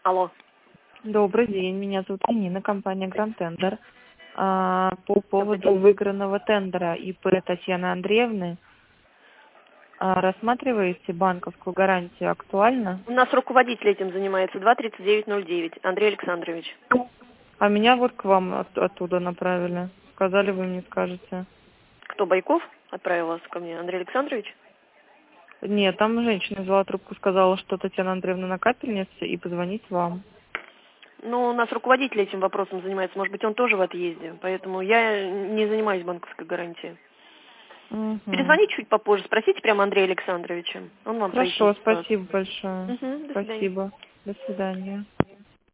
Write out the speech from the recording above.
Алло. Добрый день, меня зовут Нина, компания Grand Tender. По поводу выигранного тендера ИП Татьяны Андреевны, рассматриваете банковскую гарантию, актуально? У нас руководитель этим занимается, 23909, Андрей Александрович. А меня вот к вам оттуда направили. Сказали, вы мне скажете. Кто, Байков отправил вас ко мне? Андрей Александрович? Нет, там женщина взяла трубку, сказала, что Татьяна Андреевна на капельнице, и позвонить вам. Ну, у нас руководитель этим вопросом занимается, может быть, он тоже в отъезде, поэтому я не занимаюсь банковской гарантией. Угу. Перезвоните чуть попозже, спросите прямо Андрея Александровича, он вам Хорошо, прояснит ситуацию. спасибо большое. До свидания. Спасибо. До свидания.